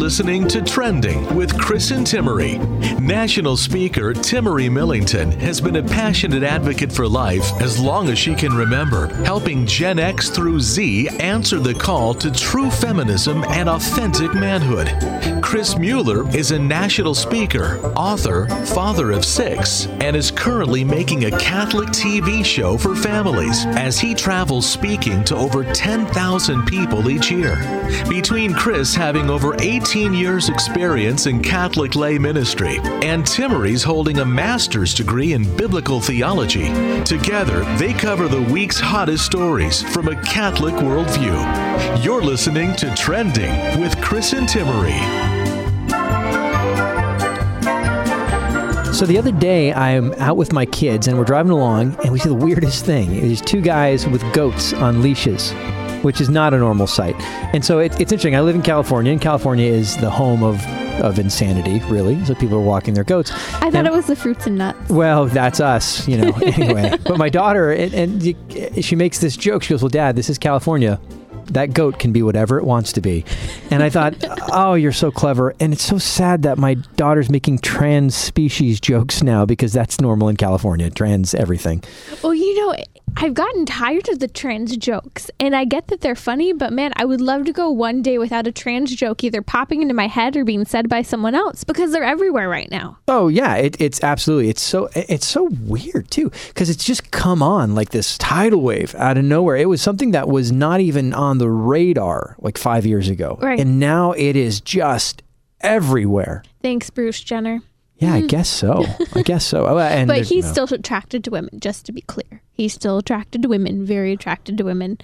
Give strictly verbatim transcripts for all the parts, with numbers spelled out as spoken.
listening to Trending with Chris and Timmery. National speaker Timmery Millington has been a passionate advocate for life as long as she can remember, helping Gen X through Z answer the call to true feminism and authentic manhood. Chris Mueller is a national speaker, author, father of six, and is currently making a Catholic T V show for families as he travels speaking to over ten thousand people each year. Between Chris having over eighteen years experience in Catholic lay ministry and Timmery's holding a master's degree in biblical theology, together they cover the week's hottest stories from a Catholic worldview. You're listening to Trending with Chris and Timmery. So the other day, I'm out with my kids, and we're driving along, and we see the weirdest thing. There's two guys with goats on leashes, which is not a normal sight. And so it, it's interesting. I live in California, and California is the home of, of insanity, really. So people are walking their goats. I thought and, it was the fruits and nuts. Well, that's us, you know, anyway. But my daughter, and, and she makes this joke. She goes, well, Dad, this is California. That goat can be whatever it wants to be. And I thought, oh, you're so clever. And it's so sad that my daughter's making trans species jokes now because that's normal in California, trans everything. Well, you know, I've gotten tired of the trans jokes, and I get that they're funny, but man, I would love to go one day without a trans joke either popping into my head or being said by someone else because they're everywhere right now. Oh yeah, it, it's absolutely. It's so it's so weird too because it's just come on like this tidal wave out of nowhere. It was something that was not even on the radar like five years ago, right. And now it is just everywhere. Thanks, Bruce Jenner. Yeah, I guess so. I guess so. And but he's no. still attracted to women, just to be clear. He's still attracted to women, very attracted to women.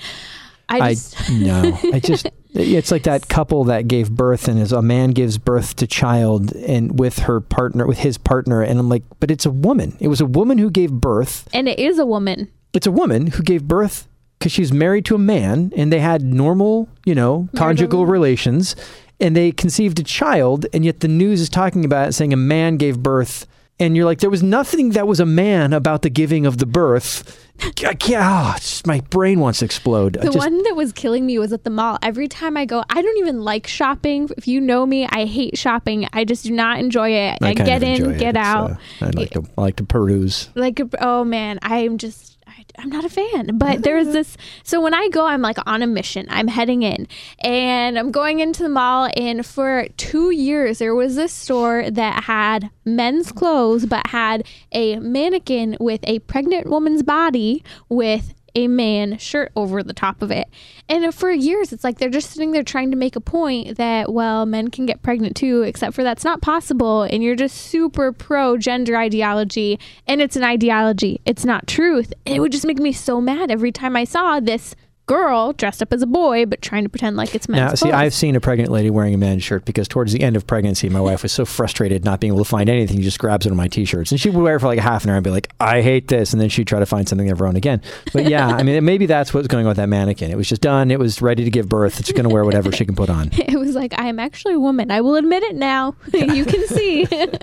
I just... I, no, I just, it's like that couple that gave birth and as a man gives birth to child and with her partner, with his partner. And I'm like, but it's a woman. It was a woman who gave birth. And it is a woman. It's a woman who gave birth because she's married to a man and they had normal, you know, conjugal Marital. relations. And they conceived a child, and yet the news is talking about it, saying a man gave birth. And you're like, there was nothing that was a man about the giving of the birth. I can't, oh, just, my brain wants to explode. The just, one that was killing me was at the mall. Every time I go, I don't even like shopping. If you know me, I hate shopping. I just do not enjoy it. I, I get in, get out. Uh, I like to, I like to peruse. Like, oh man, I'm just... I'm not a fan, but there's this. So when I go, I'm like on a mission. I'm heading in and I'm going into the mall. And for two years, there was this store that had men's clothes, but had a mannequin with a pregnant woman's body with a man shirt over the top of it. And for years, it's like they're just sitting there trying to make a point that, well, men can get pregnant too, except for that's not possible. And you're just super pro gender ideology. And it's an ideology. It's not truth. And it would just make me so mad every time I saw this girl dressed up as a boy, but trying to pretend like it's men's Now, see, clothes. I've seen a pregnant lady wearing a man's shirt because towards the end of pregnancy, my wife was so frustrated not being able to find anything. She just grabs one of my t-shirts and she would wear it for like half an hour and be like, I hate this. And then she'd try to find something of her own again. But yeah, I mean, maybe that's what's going on with that mannequin. It was just done. It was ready to give birth. It's going to wear whatever she can put on. It was like, I am actually a woman. I will admit it now. You can see.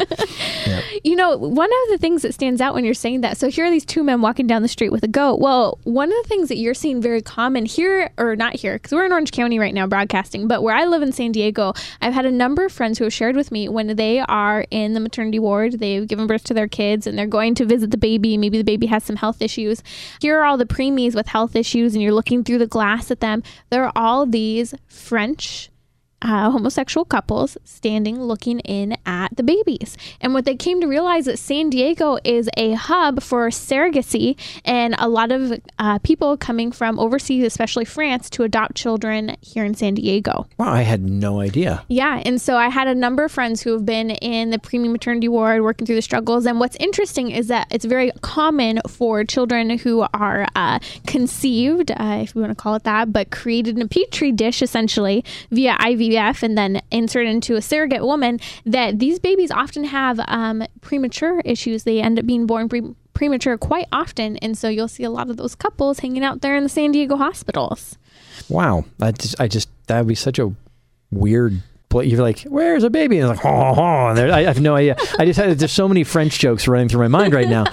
Yep. You know, one of the things that stands out when you're saying that, so here are these two men walking down the street with a goat. Well, one of the things that you're seeing very common here, or not here, because we're in Orange County right now broadcasting, but where I live in San Diego, I've had a number of friends who have shared with me when they are in the maternity ward, they've given birth to their kids and they're going to visit the baby. Maybe the baby has some health issues. Here are all the preemies with health issues and you're looking through the glass at them. There are all these French Uh, homosexual couples standing looking in at the babies. And what they came to realize that San Diego is a hub for surrogacy and a lot of uh, people coming from overseas, especially France, to adopt children here in San Diego. Wow, I had no idea. Yeah, and so I had a number of friends who have been in the preemie maternity ward working through the struggles. And what's interesting is that it's very common for children who are uh, conceived, uh, if you want to call it that, but created in a petri dish essentially via I V F and then insert into a surrogate woman, that these babies often have um, premature issues. They end up being born pre- premature quite often. And so you'll see a lot of those couples hanging out there in the San Diego hospitals. Wow. I just, I just that would be such a weird place. You're like, where's a baby? And it's like, oh, oh. And I have no idea. I just had, there's so many French jokes running through my mind right now.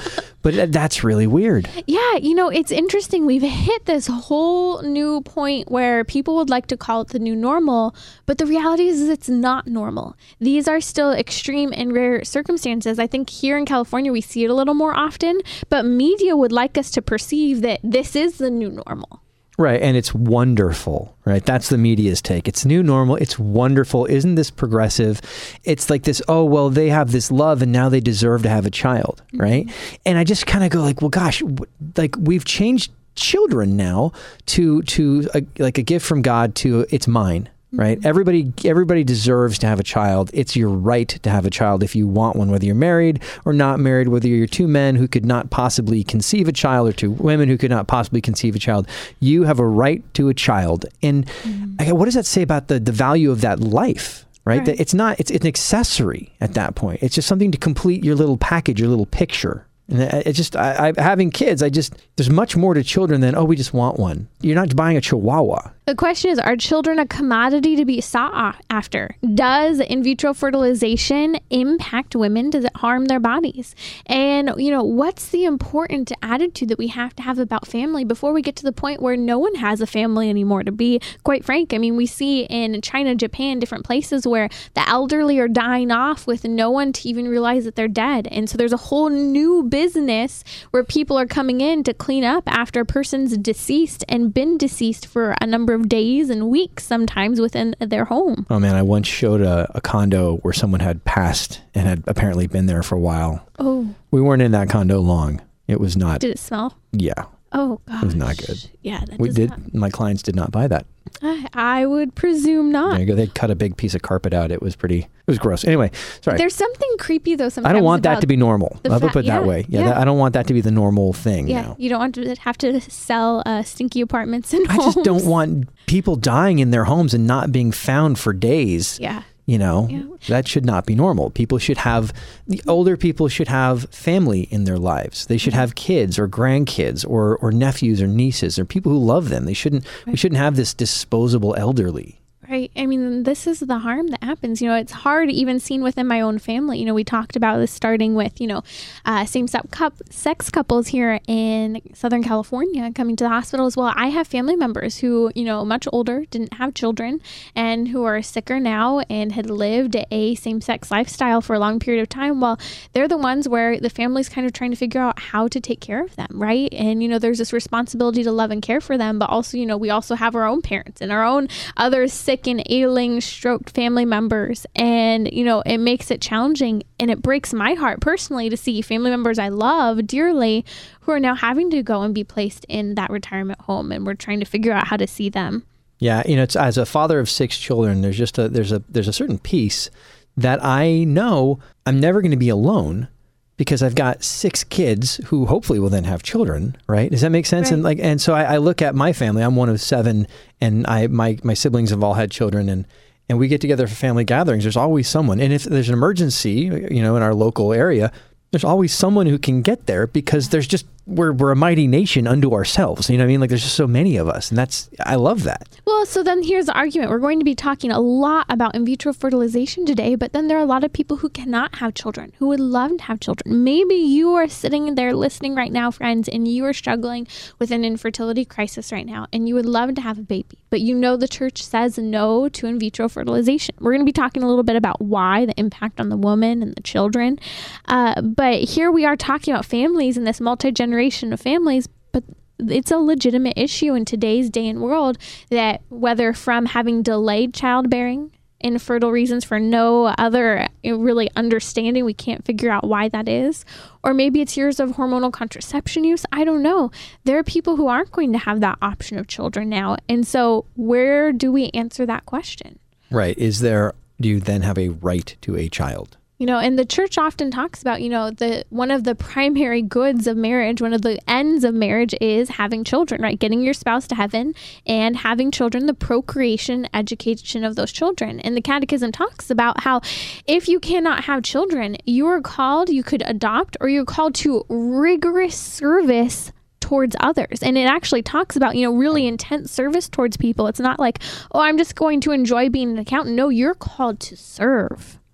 But that's really weird. Yeah, you know, it's interesting. We've hit this whole new point where people would like to call it the new normal, but the reality is it's not normal. These are still extreme and rare circumstances. I think here in California, we see it a little more often, but media would like us to perceive that this is the new normal. Right. And it's wonderful, right? That's the media's take. It's new normal. It's wonderful. Isn't this progressive? It's like this, oh, well, they have this love and now they deserve to have a child, mm-hmm. right? And I just kind of go like, well, gosh, w- like we've changed children now to, to a, like a gift from God to it's mine. Right? Mm-hmm. Everybody, everybody deserves to have a child. It's your right to have a child if you want one, whether you're married or not married, whether you're two men who could not possibly conceive a child or two women who could not possibly conceive a child. You have a right to a child. And mm-hmm. I, what does that say about the, the value of that life? Right? right. That it's not, it's, it's an accessory at that point. It's just something to complete your little package, your little picture. And it just, I, I, having kids, I just, there's much more to children than, oh, we just want one. You're not buying a chihuahua. The question is, are children a commodity to be sought after? Does in vitro fertilization impact women? Does it harm their bodies? And, you know, what's the important attitude that we have to have about family before we get to the point where no one has a family anymore? To be quite frank, I mean, we see in China, Japan, different places where the elderly are dying off with no one to even realize that they're dead. And so there's a whole new business where people are coming in to clean up after a person's deceased and been deceased for a number of days and weeks, sometimes within their home. Oh man, I once showed a, a condo where someone had passed and had apparently been there for a while. Oh. We weren't in that condo long. It was not. Did it smell? Yeah. Oh gosh. It was not good. Yeah, that we does did. not. My clients did not buy that. I, I would presume not. There you go. They cut a big piece of carpet out. It was pretty, it was gross. Anyway, sorry. There's something creepy though sometimes. I don't want that to be normal. I'll fa- put it yeah, that way. Yeah, yeah. That, I don't want that to be the normal thing. Yeah, now. You don't want to have to sell uh, stinky apartments and I homes. just don't want people dying in their homes and not being found for days. Yeah. You know, yeah. That should not be normal. People should have, the older people should have family in their lives. They should have kids or grandkids or, or nephews or nieces or people who love them. They shouldn't, right. We shouldn't have this disposable elderly. Right. I mean, this is the harm that happens. You know, it's hard even seen within my own family. You know, we talked about this starting with, you know, uh, same-sex sex couples here in Southern California coming to the hospital as well. I have family members who, you know, much older, didn't have children, and who are sicker now and had lived a same-sex lifestyle for a long period of time. Well, they're the ones where the family's kind of trying to figure out how to take care of them, right? And, you know, there's this responsibility to love and care for them, but also, you know, we also have our own parents and our own other sick and ailing, stroked family members. And, you know, it makes it challenging, and it breaks my heart personally to see family members I love dearly who are now having to go and be placed in that retirement home, and we're trying to figure out how to see them. Yeah, you know, it's, as a father of six children, there's just a there's a there's a certain piece that I know I'm never going to be alone, because I've got six kids who hopefully will then have children, right? Does that make sense? Right. And like, and so I, I look at my family. I'm one of seven, and I my my siblings have all had children, and and we get together for family gatherings. There's always someone, and if there's an emergency, you know, in our local area, there's always someone who can get there, because there's just we're we're a mighty nation unto ourselves. You know what I mean? Like, there's just so many of us, and that's I love that. Well, so then here's the argument. We're going to be talking a lot about in vitro fertilization today, but then there are a lot of people who cannot have children, who would love to have children. Maybe you are sitting there listening right now, friends, and you are struggling with an infertility crisis right now, and you would love to have a baby, but you know the church says no to in vitro fertilization. We're going to be talking a little bit about why, the impact on the woman and the children. Uh, but here we are talking about families and this multi-generation of families, but it's a legitimate issue in today's day and world, that whether from having delayed childbearing, infertile reasons for no other really understanding, we can't figure out why that is, or maybe it's years of hormonal contraception use, I don't know. There are people who aren't going to have that option of children now. And so where do we answer that question? Right. Is there, do you then have a right to a child? You know, and the church often talks about, you know, the one of the primary goods of marriage, one of the ends of marriage is having children, right? Getting your spouse to heaven and having children, the procreation, education of those children. And the Catechism talks about how if you cannot have children, you are called, you could adopt, or you're called to rigorous service towards others. And it actually talks about, you know, really intense service towards people. It's not like, oh, I'm just going to enjoy being an accountant. No, you're called to serve.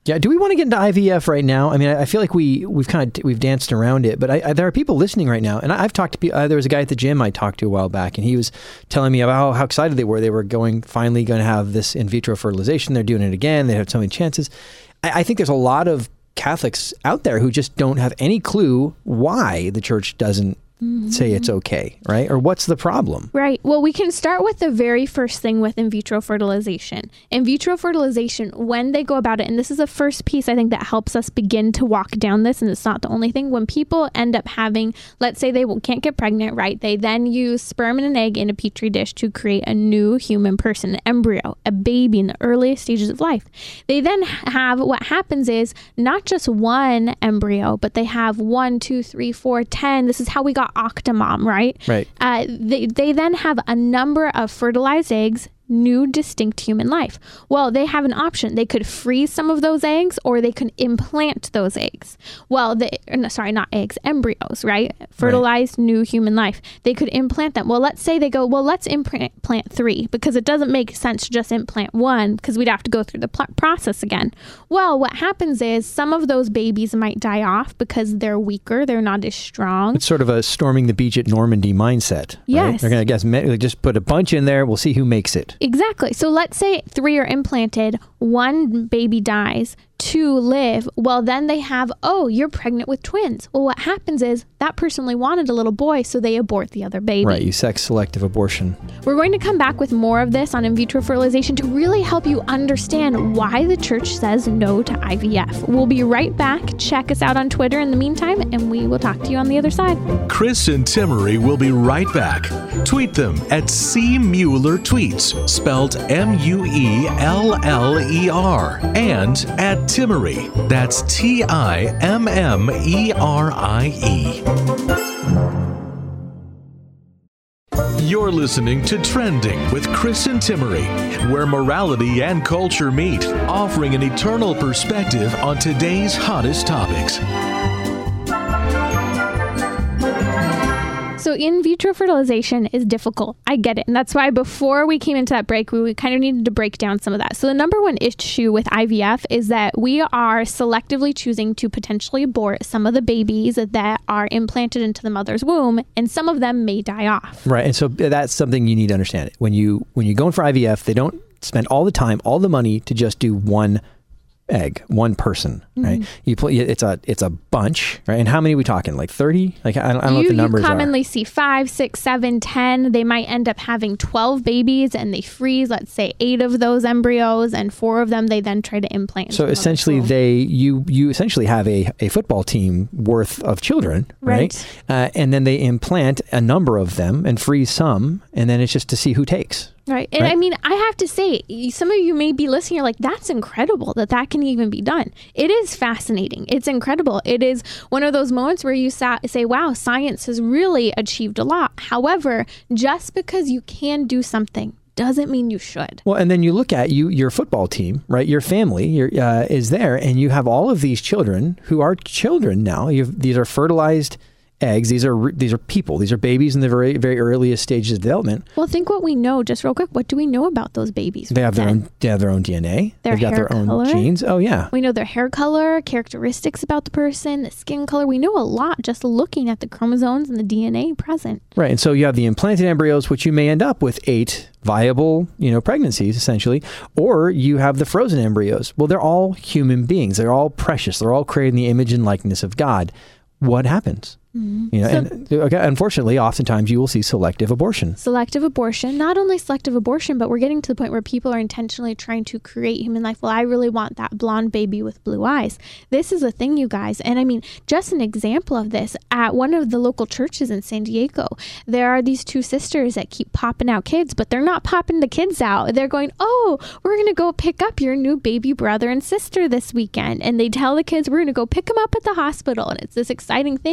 Yeah. Do we want to get into I V F right now? I mean, I, I feel like we we've kind of we've danced around it, but I, I, there are people listening right now, and I, I've talked to people. Uh, there was a guy at the gym I talked to a while back, and he was telling me about how, how excited they were. They were going finally going to have this in vitro fertilization. They're doing it again. They have so many chances. I, I think there's a lot of Catholics out there who just don't have any clue why the church doesn't mm-hmm. say it's okay, right? Or what's the problem? Right. Well, we can start with the very first thing with in vitro fertilization. In vitro fertilization, when they go about it, and this is the first piece I think that helps us begin to walk down this, and it's not the only thing. When people end up having, let's say they can't get pregnant, right? They then use sperm and an egg in a petri dish to create a new human person, an embryo, a baby in the earliest stages of life. They then have, what happens is not just one embryo, but they have one, two, three, four, ten. This is how we got Octomom, right? Right. Uh, they, they then have a number of fertilized eggs, new distinct human life. Well, they have an option. They could freeze some of those eggs, or they could implant those eggs. Well, they, no, sorry, not eggs, embryos, right? Fertilized right. new human life. They could implant them. Well, let's say they go, well, let's implant plant three, because it doesn't make sense to just implant one, because we'd have to go through the pl- process again. Well, what happens is some of those babies might die off because they're weaker. They're not as strong. It's sort of a storming the beach at Normandy mindset. Right? Yes. They're going to guess, just put a bunch in there. We'll see who makes it. Exactly. So let's say three are implanted, one baby dies, two live. Well, then they have, oh, you're pregnant with twins. Well, what happens is that person only wanted a little boy, so they abort the other baby. Right. You sex selective abortion. We're going to come back with more of this on in vitro fertilization to really help you understand why the church says no to I V F. We'll be right back. Check us out on Twitter in the meantime, and we will talk to you on the other side. Chris and Timmery will be right back. Tweet them at C Mueller Tweets, spelled M U E L L E R, and at Timmery. That's T I M M E R I E. You're listening to Trending with Chris and Timmery, where morality and culture meet, offering an eternal perspective on today's hottest topics. So in vitro fertilization is difficult. I get it. And that's why before we came into that break, we, we kind of needed to break down some of that. So the number one issue with I V F is that we are selectively choosing to potentially abort some of the babies that are implanted into the mother's womb, and some of them may die off. Right. And so that's something you need to understand. When you when you're going for I V F, they don't spend all the time, all the money to just do one egg, one person, right? Mm-hmm. You put it's a it's a bunch, right? And how many are we talking? Like thirty? Like I don't, I don't know what the numbers are. You commonly see five, six, seven, ten. They might end up having twelve babies, and they freeze, let's say, eight of those embryos, and four of them they then try to implant. So essentially, they you you essentially have a, a football team worth of children, right? right? Uh, and then they implant a number of them and freeze some, and then it's just to see who takes. Right. And right? I mean, I have to say, some of you may be listening, you're like, that's incredible that that can even be done. It is fascinating. It's incredible. It is one of those moments where you sa- say, wow, science has really achieved a lot. However, just because you can do something doesn't mean you should. Well, and then you look at you, your football team, right? Your family your, uh, is there, and you have all of these children who are children now. You've, these are fertilized eggs. These are these are people. These are babies in the very very earliest stages of development. Well, think what we know, just real quick. What do we know about those babies? They have their own. They have their own D N A. Their They've got hair their own color. genes. Oh yeah. We know their hair color, characteristics about the person, the skin color. We know a lot just looking at the chromosomes and the D N A present. Right, and so you have the implanted embryos, which you may end up with eight viable, you know, pregnancies essentially, or you have the frozen embryos. Well, they're all human beings. They're all precious. They're all created in the image and likeness of God. What happens? Mm-hmm. You know, so, and okay, unfortunately, oftentimes you will see selective abortion. Selective abortion, not only selective abortion, but we're getting to the point where people are intentionally trying to create human life. Well, I really want that blonde baby with blue eyes. This is a thing, you guys. And I mean, just an example of this, at one of the local churches in San Diego, there are these two sisters that keep popping out kids, but they're not popping the kids out. They're going, oh, we're going to go pick up your new baby brother and sister this weekend. And they tell the kids, we're going to go pick them up at the hospital. And it's this exciting thing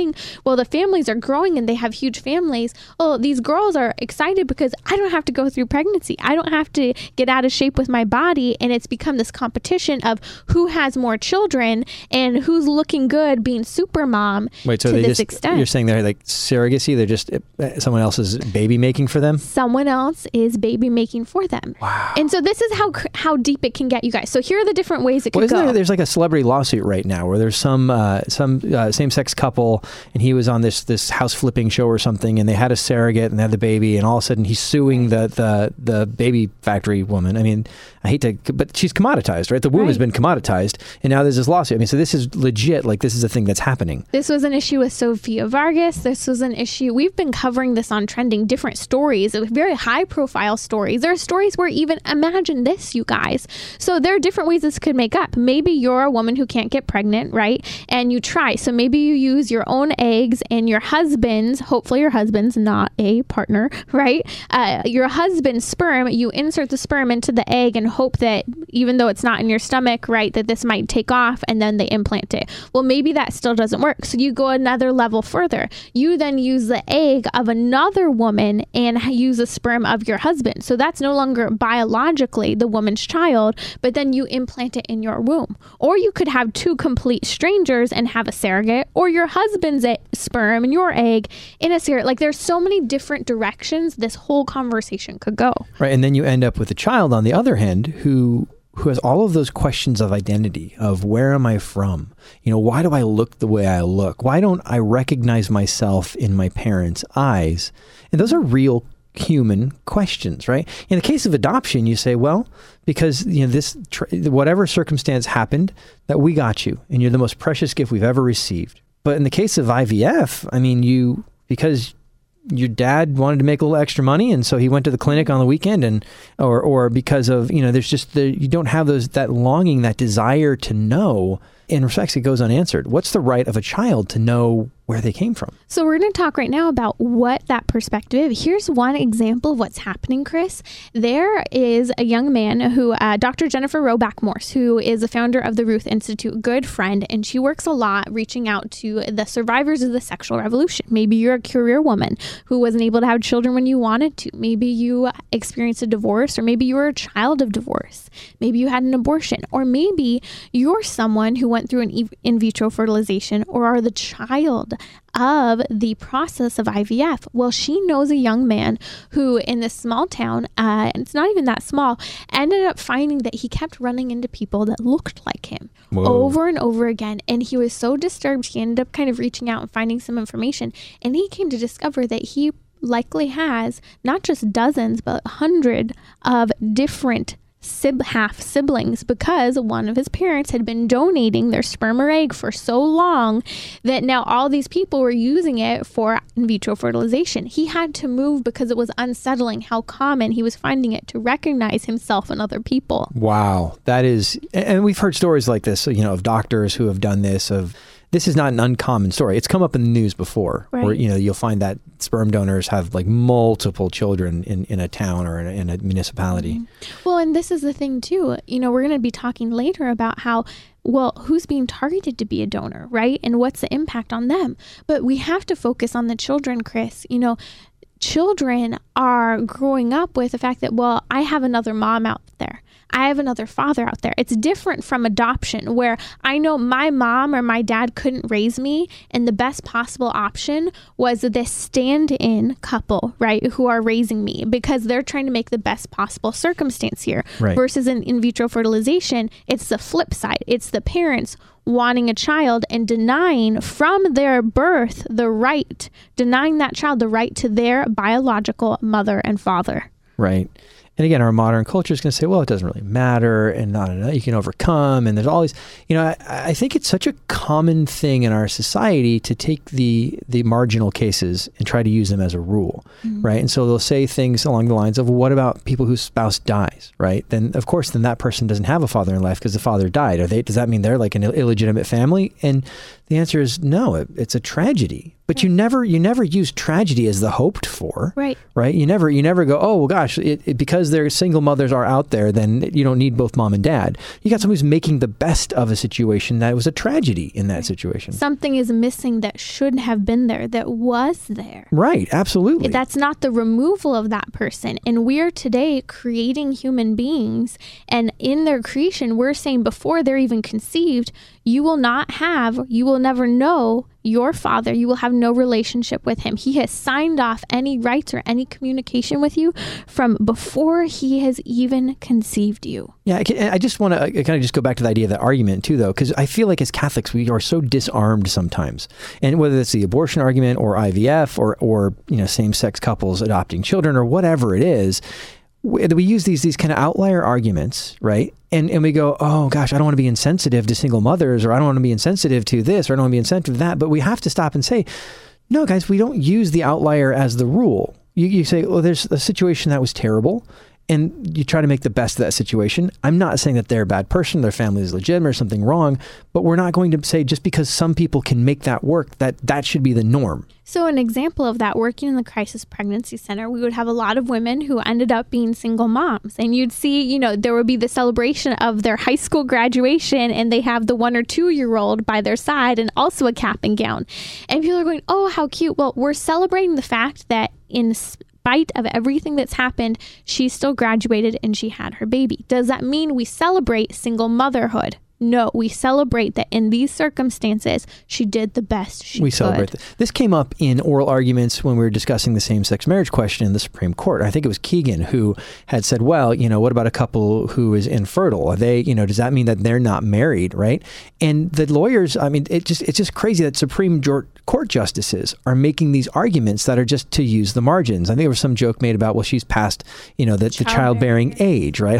well, the families are growing and they have huge families. Oh, these girls are excited because I don't have to go through pregnancy. I don't have to get out of shape with my body. And it's become this competition of who has more children and who's looking good being super mom. Wait, so to they this just, extent. You're saying they're like surrogacy? They're just uh, someone else's baby making for them? Someone else is baby making for them. Wow. And so this is how how deep it can get, you guys. So here are the different ways it could well, isn't go. There, there's like a celebrity lawsuit right now where there's some uh, some uh, same-sex couple, and he was on this this house flipping show or something, and they had a surrogate and they had the baby, and all of a sudden he's suing the the the baby factory woman. I mean, I hate to, but she's commoditized, right? The womb right. has been commoditized, and now there's this lawsuit. I mean, so this is legit. Like, this is a thing that's happening. This was an issue with Sofia Vargas. This was an issue. We've been covering this on Trending, different stories, very high-profile stories. There are stories where even imagine this, you guys. So there are different ways this could make up. Maybe you're a woman who can't get pregnant, right? And you try. So maybe you use your own eggs and your husband's, hopefully your husband's, not a partner, right? Uh, your husband's sperm, you insert the sperm into the egg and hope that even though it's not in your stomach, right, that this might take off, and then they implant it. Well, maybe that still doesn't work. So you go another level further. You then use the egg of another woman and use the sperm of your husband. So that's no longer biologically the woman's child, but then you implant it in your womb. Or you could have two complete strangers and have a surrogate, or your husband's a- sperm and your egg in a surrogate. Like, there's so many different directions this whole conversation could go. Right, and then you end up with a child on the other hand who who has all of those questions of identity, of where am I from? You know, why do I look the way I look? Why don't I recognize myself in my parents' eyes? And those are real human questions, right? In the case of adoption, you say, well, because you know this, tr- whatever circumstance happened, that we got you, and you're the most precious gift we've ever received. But in the case of I V F, I mean, you because your dad wanted to make a little extra money, and so he went to the clinic on the weekend, and or or because of, you know, there's just the you don't have those that longing, that desire to know. In respects, it goes unanswered. What's the right of a child to know where they came from? So we're going to talk right now about what that perspective. Here's one example of what's happening, Chris. There is a young man who, uh, Doctor Jennifer Roback Morse, who is the founder of the Ruth Institute, good friend, and she works a lot reaching out to the survivors of the sexual revolution. Maybe you're a career woman who wasn't able to have children when you wanted to. Maybe you experienced a divorce, or maybe you were a child of divorce. Maybe you had an abortion, or maybe you're someone who went through an in vitro fertilization or are the child of the process of I V F. Well, she knows a young man who in this small town, uh, and it's not even that small, ended up finding that he kept running into people that looked like him Whoa. over and over again. And he was so disturbed, he ended up kind of reaching out and finding some information. And he came to discover that he likely has not just dozens, but a hundred of different Sib- half siblings, because one of his parents had been donating their sperm or egg for so long that now all these people were using it for in vitro fertilization. He had to move because it was unsettling how common he was finding it to recognize himself and other people. Wow. That is, and we've heard stories like this, you know, of doctors who have done this, of this is not an uncommon story. It's come up in the news before, right. where, you know, you'll find that sperm donors have like multiple children in, in a town or in a, in a municipality. Mm-hmm. Well, and this is the thing too, you know, we're going to be talking later about how, well, who's being targeted to be a donor, right? And what's the impact on them? But we have to focus on the children, Chris. You know, children are growing up with the fact that, well, I have another mom out there. I have another father out there. It's different from adoption, where I know my mom or my dad couldn't raise me, and the best possible option was this stand-in couple, right, who are raising me because they're trying to make the best possible circumstance here. Right. Versus in in vitro fertilization, it's the flip side. It's the parents wanting a child and denying from their birth the right, denying that child the right to their biological mother and father. Right. And again, our modern culture is going to say, well, it doesn't really matter, and not enough, you can overcome. And there's all these, you know, I, I think it's such a common thing in our society to take the the marginal cases and try to use them as a rule, mm-hmm. right? And so they'll say things along the lines of, well, what about people whose spouse dies, right? Then, of course, then that person doesn't have a father in life because the father died. Are they? Does that mean they're like an illegitimate family? And the answer is no, it, it's a tragedy. But you never you never use tragedy as the hoped for, right? Right? You never you never go, oh well, gosh, it, it, because because there single mothers are out there, then you don't need both mom and dad. You got someone who's making the best of a situation that was a tragedy in that situation. Something is missing that should have been there, that was there. Right, absolutely. That's not the removal of that person. And we're today creating human beings, and in their creation, we're saying before they're even conceived, you will not have, you will never know your father. You will have no relationship with him. He has signed off any rights or any communication with you from before he has even conceived you. Yeah, I, I just want to kind of just go back to the idea of the argument too, though, because I feel like as Catholics, we are so disarmed sometimes. And whether it's the abortion argument or I V F or, or you know, same-sex couples adopting children or whatever it is, we, we use these these kind of outlier arguments, right? And and we go, oh gosh, I don't want to be insensitive to single mothers, or I don't want to be insensitive to this, or I don't want to be insensitive to that. But we have to stop and say, no, guys, we don't use the outlier as the rule. You, you say, well, there's a situation that was terrible, and you try to make the best of that situation. I'm not saying that they're a bad person, their family is legitimate or something wrong, but we're not going to say just because some people can make that work, that that should be the norm. So an example of that, working in the Crisis Pregnancy Center, we would have a lot of women who ended up being single moms. And you'd see, you know, there would be the celebration of their high school graduation, and they have the one or two year old by their side and also a cap and gown. And people are going, oh, how cute. Well, we're celebrating the fact that in spite of everything that's happened, she still graduated and she had her baby. Does that mean we celebrate single motherhood? No, we celebrate that in these circumstances, she did the best she we could. Celebrate that. This came up in oral arguments when we were discussing the same-sex marriage question in the Supreme Court. I think it was Keegan who had said, well, you know, what about a couple who is infertile? Are they, you know, does that mean that they're not married, right? And the lawyers, I mean, it just it's just crazy that Supreme Court justices are making these arguments that are just to use the margins. I think there was some joke made about, well, she's past, you know, the, the childbearing age, right?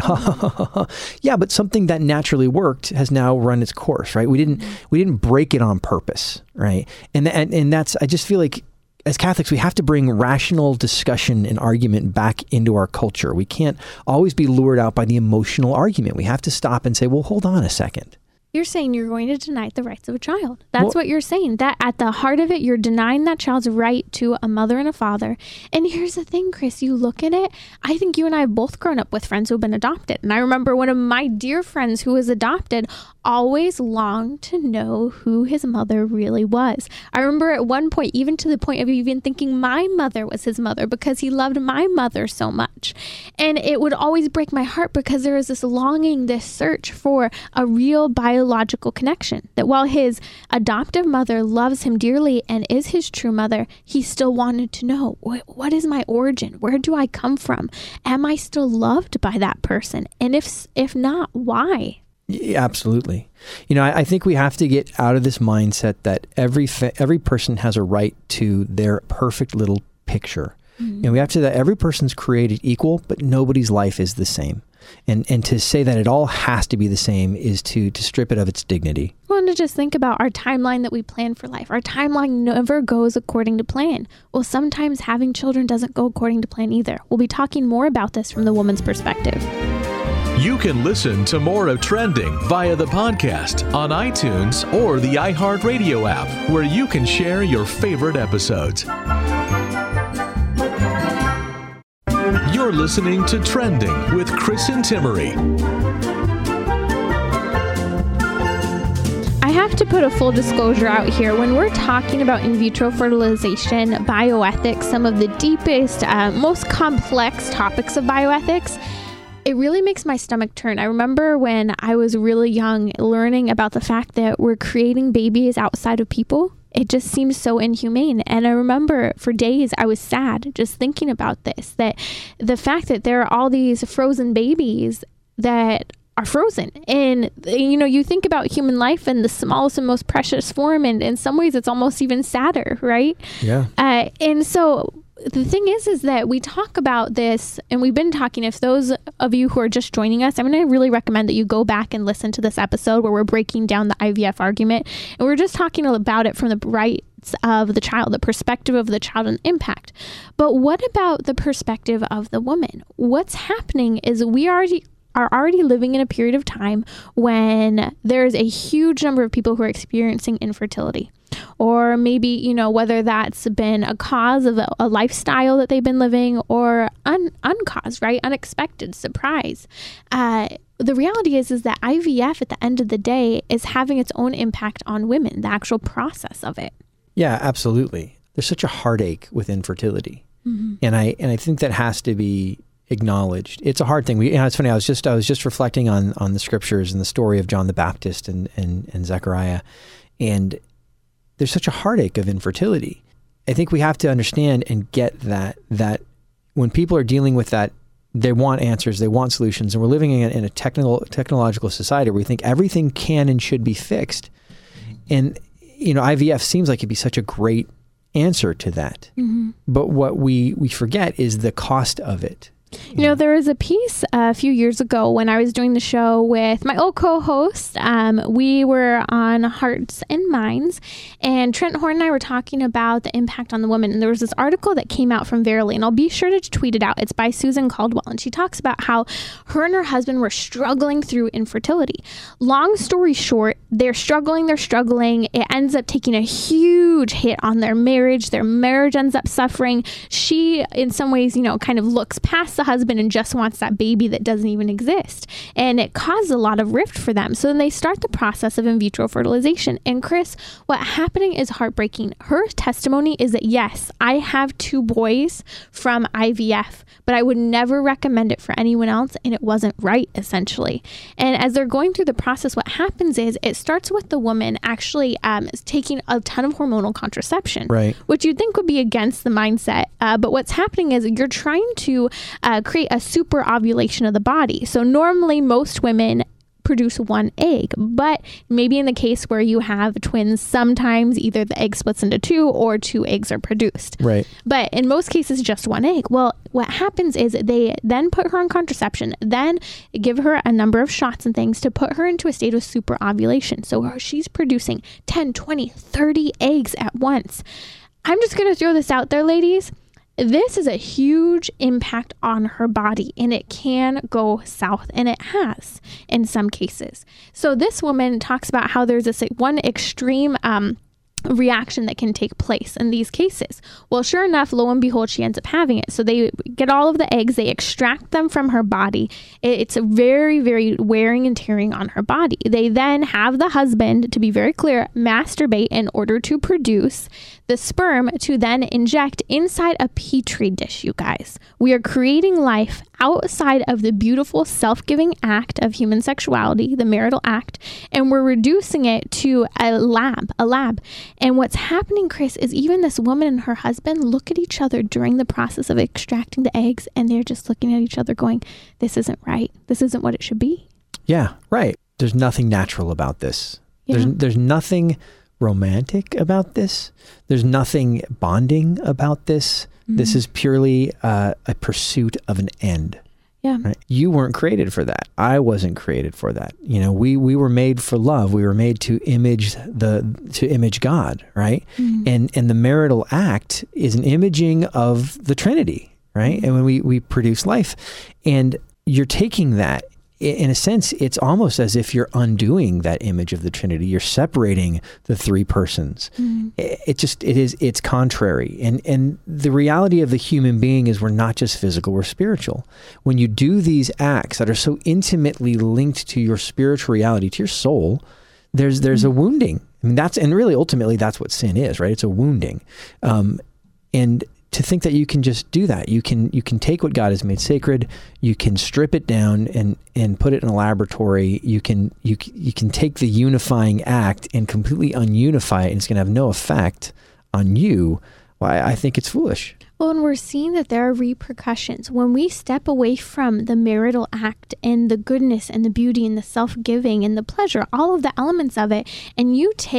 Yeah, but something that naturally worked has now run its course, right? We didn't we didn't break it on purpose, right? And and and that's, I just feel like as Catholics, we have to bring rational discussion and argument back into our culture. We can't always be lured out by the emotional argument. We have to stop and say, well, hold on a second. You're saying you're going to deny the rights of a child. That's well, what you're saying. That at the heart of it, you're denying that child's right to a mother and a father. And here's the thing, Chris, you look at it, I think you and I have both grown up with friends who have been adopted. And I remember one of my dear friends who was adopted always longed to know who his mother really was. I remember at one point, even to the point of even thinking my mother was his mother because he loved my mother so much. And it would always break my heart because there was this longing, this search for a real biological connection. That while his adoptive mother loves him dearly and is his true mother, he still wanted to know, what is my origin? Where do I come from? Am I still loved by that person? And if if not, why? Yeah, absolutely. You know, I, I think we have to get out of this mindset that every fa- every person has a right to their perfect little picture. Mm-hmm. And we have to that every person's created equal, but nobody's life is the same. And and to say that it all has to be the same is to to strip it of its dignity. Well, and to just think about our timeline that we plan for life. Our timeline never goes according to plan. Well, sometimes having children doesn't go according to plan either. We'll be talking more about this from the woman's perspective. You can listen to more of Trending via the podcast on iTunes or the iHeartRadio app, where you can share your favorite episodes. You're listening to Trending with Chris and Timmery. I have to put a full disclosure out here. When we're talking about in vitro fertilization, bioethics, some of the deepest, uh, most complex topics of bioethics, it really makes my stomach turn. I remember when I was really young learning about the fact that we're creating babies outside of people. It just seems so inhumane. And I remember for days I was sad just thinking about this, that the fact that there are all these frozen babies that are frozen. And, you know, you think about human life in the smallest and most precious form, and in some ways it's almost even sadder, right? Yeah. Uh, and so the thing is, is that we talk about this, and we've been talking, if those of you who are just joining us, I'm going to really recommend that you go back and listen to this episode where we're breaking down the I V F argument. And we're just talking about it from the rights of the child, the perspective of the child and impact. But what about the perspective of the woman? What's happening is we already are already living in a period of time when there's a huge number of people who are experiencing infertility. Or maybe, you know, whether that's been a cause of a, a lifestyle that they've been living or un, uncaused, right? Unexpected, surprise. Uh, the reality is, is that I V F at the end of the day is having its own impact on women, the actual process of it. Yeah, absolutely. There's such a heartache with infertility. Mm-hmm. And I and I think that has to be acknowledged. It's a hard thing. We, you know, it's funny. I was just I was just reflecting on on the scriptures and the story of John the Baptist and and, and Zechariah, and there's such a heartache of infertility. I think we have to understand and get that that when people are dealing with that, they want answers, they want solutions, and we're living in a, in a technical technological society where we think everything can and should be fixed. And you know, I V F seems like it'd be such a great answer to that. Mm-hmm. But what we we forget is the cost of it. You know, there was a piece a few years ago when I was doing the show with my old co-host. Um, we were on Hearts and Minds, and Trent Horn and I were talking about the impact on the woman. And there was this article that came out from Verily, and I'll be sure to tweet it out. It's by Susan Caldwell, and she talks about how her and her husband were struggling through infertility. Long story short, they're struggling, they're struggling. It ends up taking a huge hit on their marriage. Their marriage ends up suffering. She, in some ways, you know, kind of looks past the husband and just wants that baby that doesn't even exist. And it caused a lot of rift for them. So then they start the process of in vitro fertilization. And Chris, what happening is heartbreaking. Her testimony is that, yes, I have two boys from I V F, but I would never recommend it for anyone else. And it wasn't right, essentially. And as they're going through the process, what happens is it starts with the woman actually um, taking a ton of hormonal contraception, right, which you'd think would be against the mindset. Uh, but what's happening is you're trying to Uh, create a super ovulation of the body. So normally most women produce one egg, but maybe in the case where you have twins, sometimes either the egg splits into two or two eggs are produced. Right. But in most cases, just one egg. Well, what happens is they then put her on contraception, then give her a number of shots and things to put her into a state of super ovulation. So she's producing ten, twenty, thirty eggs at once. I'm just going to throw this out there, ladies. This is a huge impact on her body, and it can go south, and it has in some cases. So this woman talks about how there's this one extreme um, reaction that can take place in these cases. Well, sure enough, lo and behold, she ends up having it. So they get all of the eggs, they extract them from her body. It's very, very wearing and tearing on her body. They then have the husband, to be very clear, masturbate in order to produce the sperm to then inject inside a petri dish, you guys. We are creating life outside of the beautiful self-giving act of human sexuality, the marital act, and we're reducing it to a lab, a lab. And what's happening, Chris, is even this woman and her husband look at each other during the process of extracting the eggs, and they're just looking at each other going, this isn't right. This isn't what it should be. Yeah, right. There's nothing natural about this. Yeah. There's there's nothing romantic about this. There's nothing bonding about this. Mm-hmm. This is purely uh, a pursuit of an end. Yeah. Right? You weren't created for that. I wasn't created for that. You know, we we were made for love. We were made to image the to image God, right? Mm-hmm. And and the marital act is an imaging of the Trinity, right? And when we we produce life, and you're taking that, in a sense, it's almost as if you're undoing that image of the Trinity. You're separating the three persons. Mm-hmm. It, it just, it is, it's contrary. And, and the reality of the human being is we're not just physical, we're spiritual. When you do these acts that are so intimately linked to your spiritual reality, to your soul, there's, there's mm-hmm. a wounding. I mean, that's, and really ultimately that's what sin is, right? It's a wounding. Um, and to think that you can just do that. You can you can take what God has made sacred, you can strip it down and and put it in a laboratory. You can you you can take the unifying act and completely ununify it, and it's going to have no effect on you. Well, I, I think it's foolish. Well, and we're seeing that there are repercussions. When we step away from the marital act and the goodness and the beauty and the self-giving and the pleasure, all of the elements of it, and you take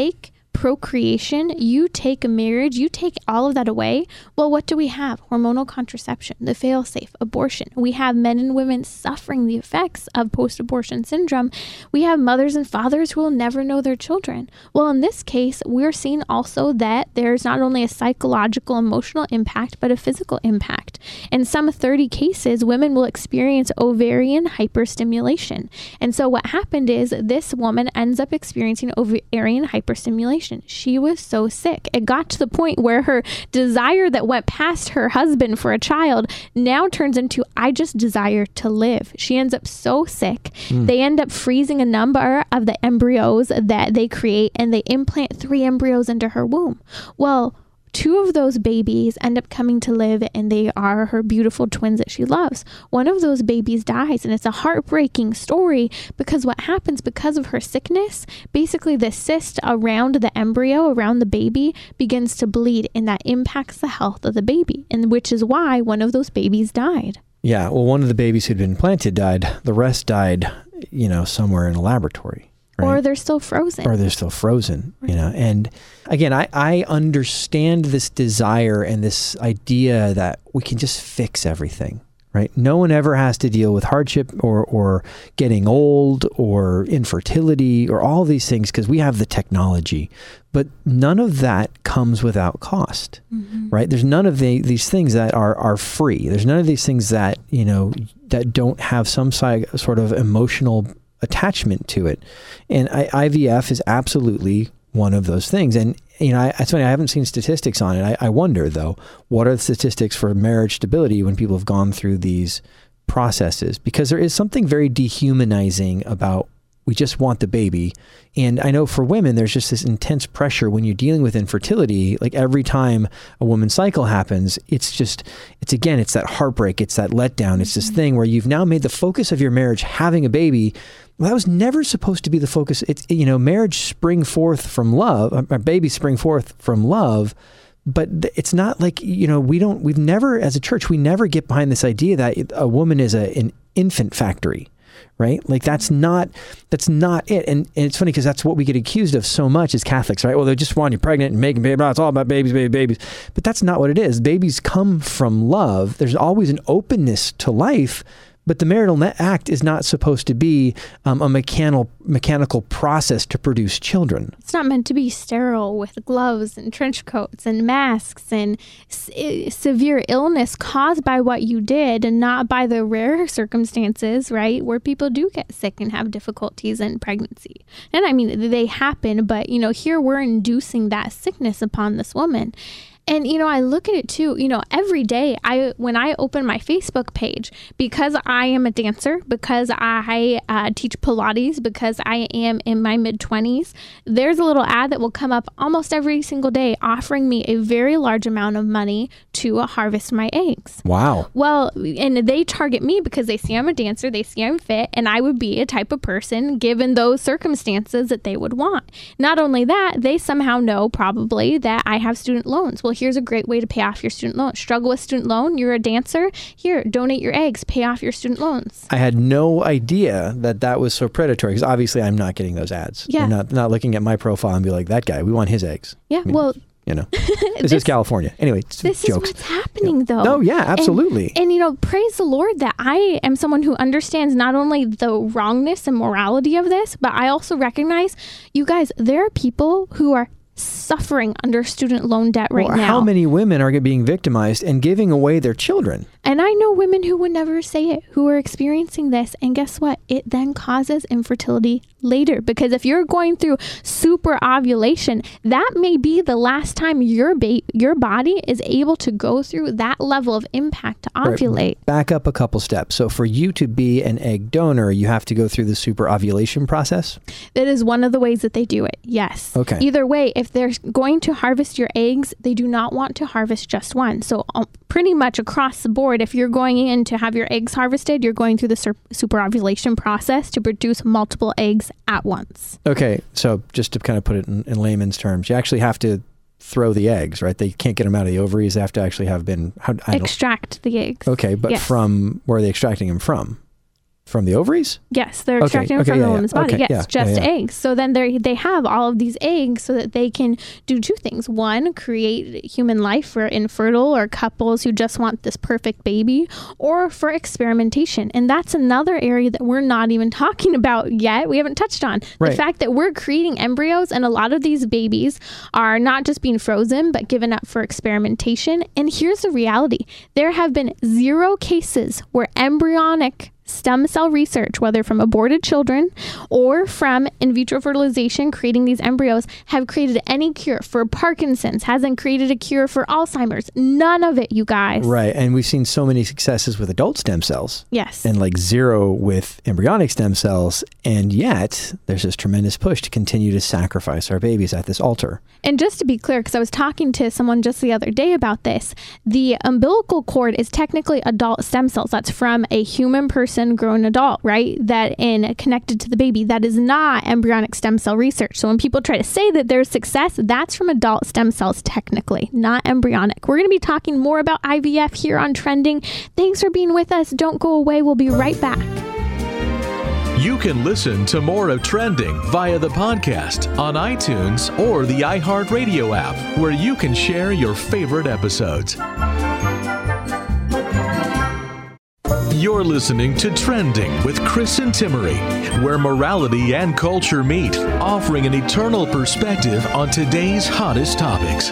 procreation, you take a marriage, you take all of that away. Well, what do we have? Hormonal contraception, the fail-safe, abortion. We have men and women suffering the effects of post-abortion syndrome. We have mothers and fathers who will never know their children. Well, in this case, we're seeing also that there's not only a psychological, emotional impact, but a physical impact. In some thirty cases, women will experience ovarian hyperstimulation. And so what happened is this woman ends up experiencing ovarian hyperstimulation. She was so sick. It got to the point where her desire that went past her husband for a child now turns into, I just desire to live. She ends up so sick. Mm. They end up freezing a number of the embryos that they create, and they implant three embryos into her womb. Well, two of those babies end up coming to live, and they are her beautiful twins that she loves. One of those babies dies, and it's a heartbreaking story because what happens because of her sickness, basically the cyst around the embryo, around the baby, begins to bleed, and that impacts the health of the baby, and which is why one of those babies died. Yeah, well, one of the babies who'd been implanted died. The rest died, you know, somewhere in a laboratory. Right? Or they're still frozen. Or they're still frozen, you know. And again, I, I understand this desire and this idea that we can just fix everything, right? No one ever has to deal with hardship or, or getting old or infertility or all these things because we have the technology. But none of that comes without cost, mm-hmm. right? There's none of the, these things that are, are free. There's none of these things that, you know, that don't have some si- sort of emotional attachment to it. And I, I V F is absolutely one of those things. And, you know, I, it's funny, I haven't seen statistics on it. I, I wonder, though, what are the statistics for marriage stability when people have gone through these processes? Because there is something very dehumanizing about we just want the baby. And I know for women, there's just this intense pressure when you're dealing with infertility. Like every time a woman's cycle happens, it's just, it's again, it's that heartbreak, it's that letdown. It's this thing where you've now made the focus of your marriage having a baby. Well, that was never supposed to be the focus. It's, you know, marriage spring forth from love, our babies spring forth from love. But it's not like, you know, we don't, we've never, as a church, we never get behind this idea that a woman is a, an infant factory. Right? Like that's not, that's not it. And, and it's funny because that's what we get accused of so much as Catholics, right? Well, they just want you pregnant and making babies. It's all about babies, babies, babies. But that's not what it is. Babies come from love. There's always an openness to life. But the marital act is not supposed to be um, a mechanical mechanical process to produce children. It's not meant to be sterile with gloves and trench coats and masks and s- severe illness caused by what you did and not by the rare circumstances, right, where people do get sick and have difficulties in pregnancy. And I mean, they happen, but, you know, here we're inducing that sickness upon this woman. And, you know, I look at it too, you know, every day I, when I open my Facebook page, because I am a dancer, because I uh, teach Pilates, because I am in my mid twenties, there's a little ad that will come up almost every single day offering me a very large amount of money to uh, harvest my eggs. Wow. Well, and they target me because they see I'm a dancer, they see I'm fit, and I would be a type of person given those circumstances that they would want. Not only that, they somehow know probably that I have student loans. Well, here's a great way to pay off your student loan. Struggle with student loan, you're a dancer, here, donate your eggs, pay off your student loans. I had no idea that that was so predatory because obviously I'm not getting those ads. Yeah. They're not, not looking at my profile and be like, that guy, we want his eggs. Yeah, I mean, well... You know, this, this is California. Anyway, this jokes. is what's happening, though. No, yeah, absolutely. And, and, you know, praise the Lord that I am someone who understands not only the wrongness and morality of this, but I also recognize, you guys, there are people who are suffering under student loan debt right well, now. How many women are being victimized and giving away their children? And I know women who would never say it, who are experiencing this. And guess what? It then causes infertility later. Because if you're going through super ovulation, that may be the last time your ba- your body is able to go through that level of impact to ovulate. Right. Back up a couple steps. So for you to be an egg donor, you have to go through the super ovulation process? That is one of the ways that they do it. Yes. Okay. Either way, if they're going to harvest your eggs, they do not want to harvest just one. So um, pretty much across the board, if you're going in to have your eggs harvested, you're going through the sur- super ovulation process to produce multiple eggs at once. Okay. So just to kind of put it in, in layman's terms, you actually have to throw the eggs, right? They can't get them out of the ovaries. They have to actually have been... How, I Extract the eggs. Okay. But yes. from, where are they extracting them from? From the ovaries? Yes, they're Okay, extracting them okay, from yeah, the yeah, woman's body. okay, Yes, yeah, just yeah, yeah. eggs. So then they they have all of these eggs so that they can do two things. One, create human life for infertile or couples who just want this perfect baby, or for experimentation. And that's another area that we're not even talking about yet. We haven't touched on. Right. The fact that we're creating embryos, and a lot of these babies are not just being frozen, but given up for experimentation. And here's the reality. There have been zero cases where embryonic stem cell research, whether from aborted children or from in vitro fertilization, creating these embryos, have created any cure for Parkinson's, hasn't created a cure for Alzheimer's. None of it, you guys. Right. And we've seen so many successes with adult stem cells. Yes. And like zero with embryonic stem cells. And yet there's this tremendous push to continue to sacrifice our babies at this altar. And just to be clear, because I was talking to someone just the other day about this, the umbilical cord is technically adult stem cells. That's from a human person grown adult, right? That and connected to the baby. That is not embryonic stem cell research. So when people try to say that there's success, that's from adult stem cells technically, not embryonic. We're going to be talking more about I V F here on Trending. Thanks for being with us. Don't go away. We'll be right back. You can listen to more of Trending via the podcast on iTunes or the iHeartRadio app, where you can share your favorite episodes. You're listening to Trending with Chris and Timmery, where morality and culture meet, offering an eternal perspective on today's hottest topics.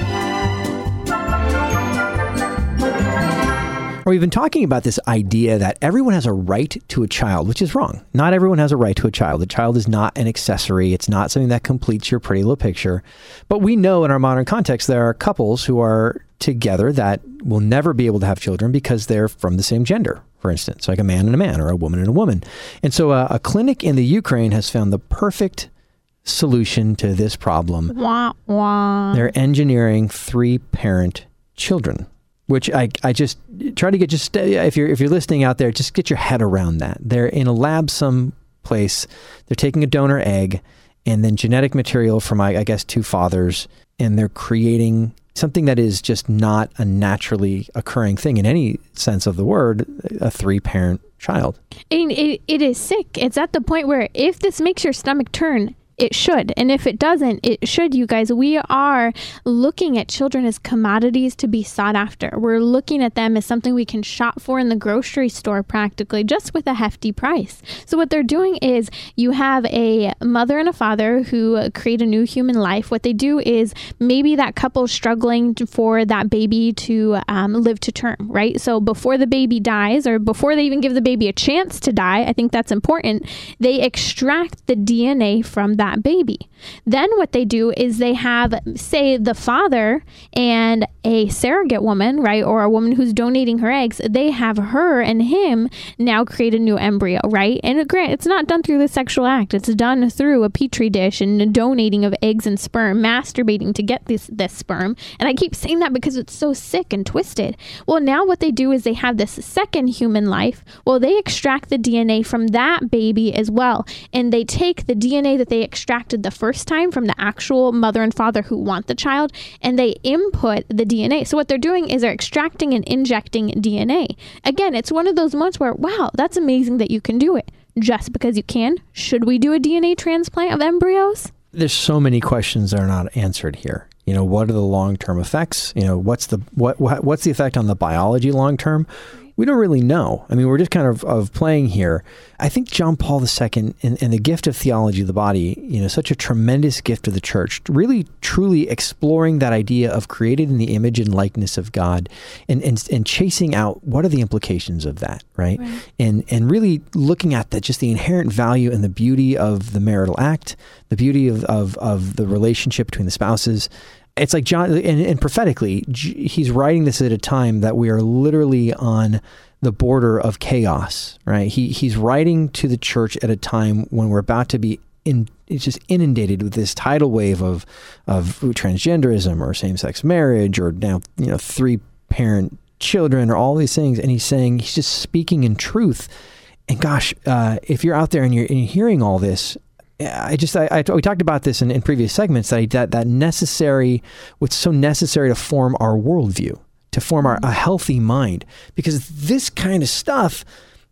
We've been talking about this idea that everyone has a right to a child, which is wrong. Not everyone has a right to a child. The child is not an accessory. It's not something that completes your pretty little picture. But we know in our modern context, there are couples who are together that will never be able to have children because they're from the same gender, for instance, like a man and a man or a woman and a woman. And so uh, a clinic in the Ukraine has found the perfect solution to this problem. Wah, wah. They're engineering three-parent children. Which I, I just try to get, just if you're if you're listening out there, just get your head around that. They're in a lab someplace. They're taking a donor egg and then genetic material from, I, I guess, two fathers, and they're creating something that is just not a naturally occurring thing in any sense of the word, a three-parent child. And it, it is sick. It's at the point where if this makes your stomach turn, it should. And if it doesn't, it should, you guys. We are looking at children as commodities to be sought after. We're looking at them as something we can shop for in the grocery store practically, just with a hefty price. So what they're doing is you have a mother and a father who create a new human life. What they do is maybe that couple struggling for that baby to um, live to term, right? So before the baby dies, or before they even give the baby a chance to die, I think that's important, they extract the D N A from that baby. Then what they do is they have, say, the father and a surrogate woman, right, or a woman who's donating her eggs, they have her and him now create a new embryo, right? And grant, it's not done through the sexual act. It's done through a petri dish and donating of eggs and sperm, masturbating to get this, this sperm. And I keep saying that because it's so sick and twisted. Well, now what they do is they have this second human life. Well, they extract the D N A from that baby as well. And they take the D N A that they extracted the first time from the actual mother and father who want the child, and they input the D N A. So what they're doing is they're extracting and injecting D N A. Again, it's one of those moments where, wow, that's amazing that you can do it. Just because you can, should we do a D N A transplant of embryos? There's so many questions that are not answered here. You know, what are the long-term effects? You know, what's the what, what what's the effect on the biology long-term? We don't really know. I mean, we're just kind of, of playing here. I think John Paul the Second and, and the gift of theology of the body, you know, such a tremendous gift of the church, really, truly exploring that idea of created in the image and likeness of God, and and, and chasing out what are the implications of that, right? right. And and really looking at that, just the inherent value and the beauty of the marital act, the beauty of of, of the relationship between the spouses. It's like John, and, and prophetically, he's writing this at a time that we are literally on the border of chaos, right? He he's writing to the church at a time when we're about to be in, it's just inundated with this tidal wave of of transgenderism or same-sex marriage, or now, you know, three-parent children, or all these things. And he's saying, he's just speaking in truth. And gosh, uh, if you're out there and you're, and you're hearing all this, I just, I, I, we talked about this in, in previous segments, that, that that necessary, what's so necessary to form our worldview, to form our, a healthy mind, because this kind of stuff,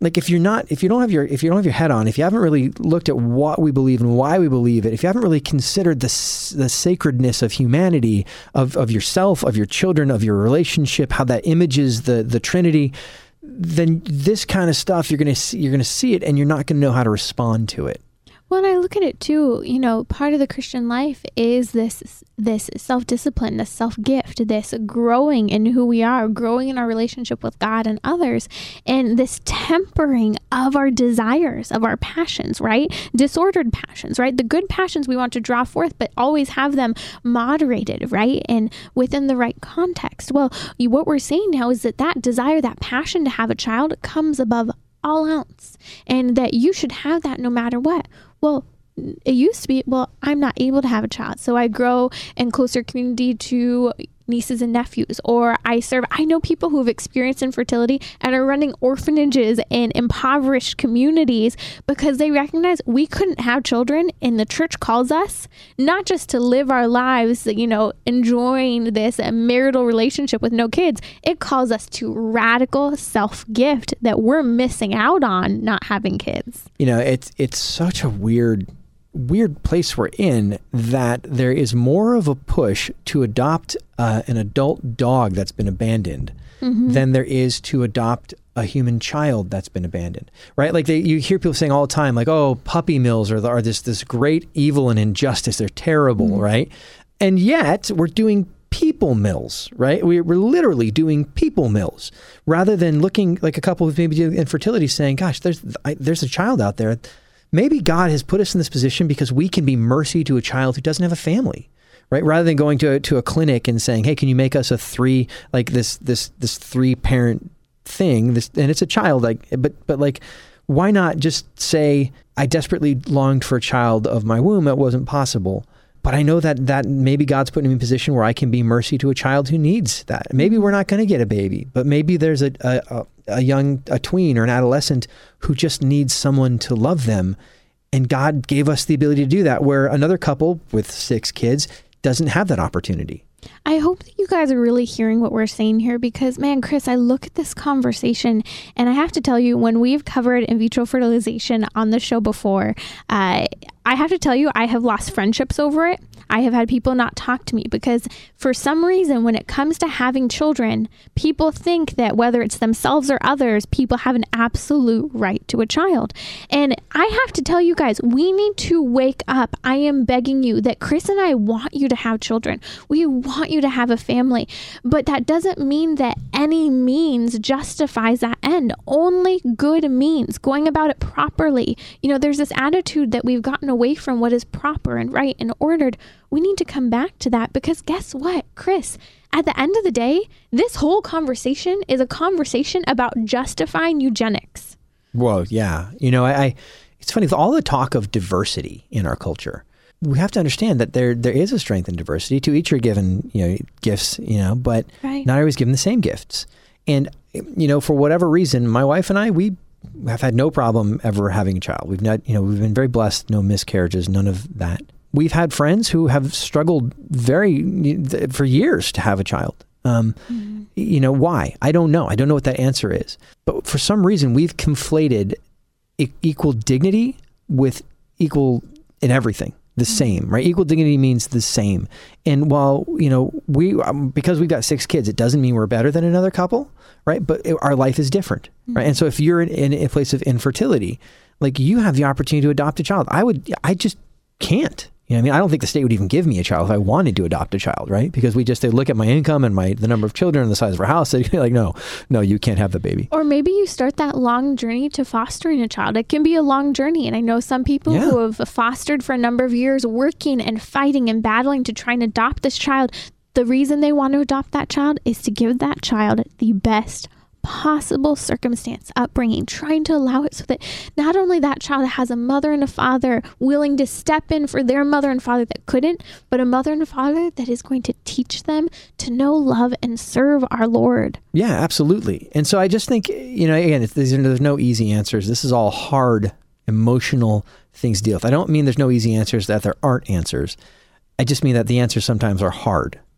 like if you're not, if you don't have your, if you don't have your head on, if you haven't really looked at what we believe and why we believe it, if you haven't really considered the the sacredness of humanity, of of yourself, of your children, of your relationship, how that images the the Trinity, then this kind of stuff you're gonna see, you're gonna see it, and you're not gonna know how to respond to it. Well, and I look at it too, you know, part of the Christian life is this this self-discipline, this self-gift, this growing in who we are, growing in our relationship with God and others, and this tempering of our desires, of our passions, right? Disordered passions, right? The good passions we want to draw forth, but always have them moderated, right? And within the right context. Well, you, what we're saying now is that that desire, that passion to have a child comes above all else, and that you should have that no matter what. Well, it used to be, well, I'm not able to have a child, so I grow in closer community to nieces and nephews, or I serve. I know people who have experienced infertility and are running orphanages in impoverished communities because they recognize we couldn't have children, and the church calls us not just to live our lives, you know, enjoying this marital relationship with no kids. It calls us to radical self-gift that we're missing out on not having kids. You know, it's it's such a weird weird place we're in that there is more of a push to adopt uh, an adult dog that's been abandoned mm-hmm. than there is to adopt a human child that's been abandoned, right? Like they, you hear people saying all the time, like, oh, puppy mills are, are this, this great evil and injustice. They're terrible, mm-hmm. right? And yet we're doing people mills, right? We're, we're literally doing people mills rather than looking like a couple who've maybe doing infertility saying, gosh, there's, I, there's a child out there. Maybe God has put us in this position because we can be mercy to a child who doesn't have a family, right? Rather than going to to a clinic and saying, "Hey, can you make us a three like this this this three parent thing?" This and it's a child, like, but but like, why not just say, "I desperately longed for a child of my womb. It wasn't possible." But I know that that maybe God's put me in a position where I can be mercy to a child who needs that. Maybe we're not going to get a baby, but maybe there's a, a, a young, a tween or an adolescent who just needs someone to love them. And God gave us the ability to do that, where another couple with six kids doesn't have that opportunity. I hope that you guys are really hearing what we're saying here, because, man, Chris, I look at this conversation and I have to tell you, when we've covered in vitro fertilization on the show before, uh, I have to tell you, I have lost friendships over it. I have had people not talk to me because for some reason, when it comes to having children, people think that whether it's themselves or others, people have an absolute right to a child. And I have to tell you guys, we need to wake up. I am begging you that Chris and I want you to have children. We want you to have a family, but that doesn't mean that any means justifies that end. Only good means, going about it properly. You know, there's this attitude that we've gotten away from what is proper and right and ordered. We need to come back to that, because guess what, Chris? At the end of the day, this whole conversation is a conversation about justifying eugenics. Well, yeah. You know, I, I it's funny, with all the talk of diversity in our culture, we have to understand that there there is a strength in diversity. To each are given, you know, gifts, you know, but right. not always given the same gifts. And, you know, for whatever reason, my wife and I, we have had no problem ever having a child. We've not, you know, we've been very blessed, no miscarriages, none of that. We've had friends who have struggled very for years to have a child. Um, mm-hmm. You know, why? I don't know. I don't know what that answer is. But for some reason, we've conflated e- equal dignity with equal in everything. The same, right? Equal dignity means the same. And while, you know, we, um, because we've got six kids, it doesn't mean we're better than another couple, right? But it, our life is different, mm-hmm. right? And so if you're in, in a place of infertility, like, you have the opportunity to adopt a child. I would, I just can't. You know what I mean? I don't think the state would even give me a child if I wanted to adopt a child, right? Because we just, they look at my income and my the number of children and the size of our house. They'd be like, no, no, you can't have the baby. Or maybe you start that long journey to fostering a child. It can be a long journey. And I know some people yeah. who have fostered for a number of years, working and fighting and battling to try and adopt this child. The reason they want to adopt that child is to give that child the best possible circumstance, upbringing, trying to allow it so that not only that child has a mother and a father willing to step in for their mother and father that couldn't, but a mother and a father that is going to teach them to know, love, and serve our Lord. Yeah, absolutely. And so I just think, you know, again, it's, there's, there's no easy answers. This is all hard, emotional things to deal with. I don't mean there's no easy answers, that there aren't answers. I just mean that the answers sometimes are hard.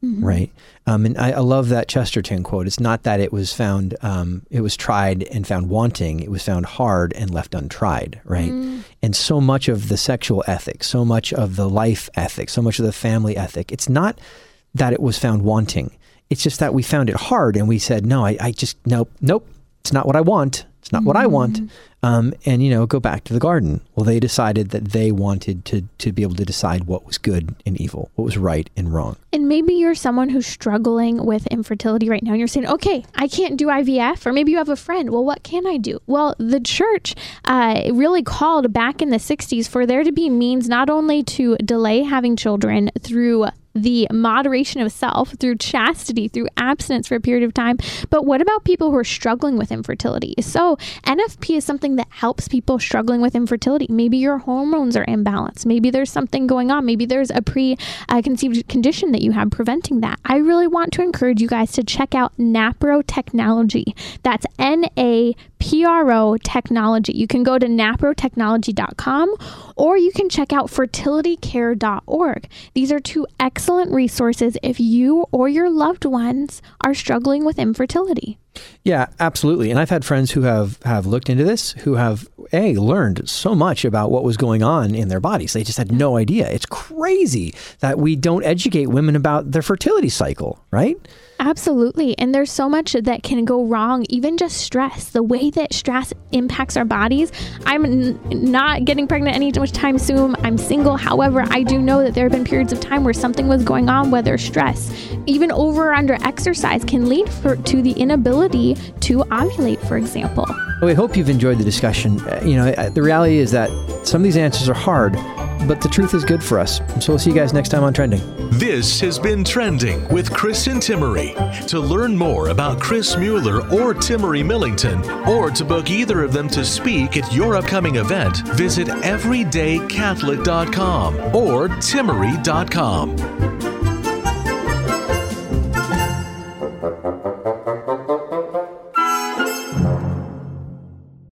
mm-hmm. right? Um, and I, I love that Chesterton quote. It's not that it was found, um, it was tried and found wanting. It was found hard and left untried, right? Mm. And so much of the sexual ethic, so much of the life ethic, so much of the family ethic, it's not that it was found wanting. It's just that we found it hard and we said, no, I, I just, nope, nope, it's not what I want. It's not mm-hmm. what I want. Um, and, you know, go back to the garden. Well, they decided that they wanted to to be able to decide what was good and evil, what was right and wrong. And maybe you're someone who's struggling with infertility right now. And you're saying, okay, I can't do I V F. Or maybe you have a friend. Well, what can I do? Well, the church uh, really called back in the sixties for there to be means not only to delay having children through the moderation of self, through chastity, through abstinence for a period of time. But what about people who are struggling with infertility? So N F P is something that helps people struggling with infertility. Maybe your hormones are imbalanced. Maybe there's something going on. Maybe there's a pre-conceived condition that you have preventing that. I really want to encourage you guys to check out Napro Technology. That's N A P R O Technology. You can go to napro technology dot com or you can check out fertility care dot org. These are two excellent resources if you or your loved ones are struggling with infertility. Yeah, absolutely. And I've had friends who have, have looked into this, who have, A, learned so much about what was going on in their bodies. They just had no idea. It's crazy that we don't educate women about their fertility cycle, right? Absolutely. And there's so much that can go wrong, even just stress, the way that stress impacts our bodies. I'm n- not getting pregnant any much time soon. I'm single. However, I do know that there have been periods of time where something was going on, whether stress, even over or under exercise can lead for, to the inability to ovulate, for example. We hope you've enjoyed the discussion. Uh, you know, the reality is that some of these answers are hard, but the truth is good for us. So we'll see you guys next time on Trending. This has been Trending with Chris and Timmery. To learn more about Chris Mueller or Timmery Millington, or to book either of them to speak at your upcoming event, visit everyday catholic dot com or timmery dot com.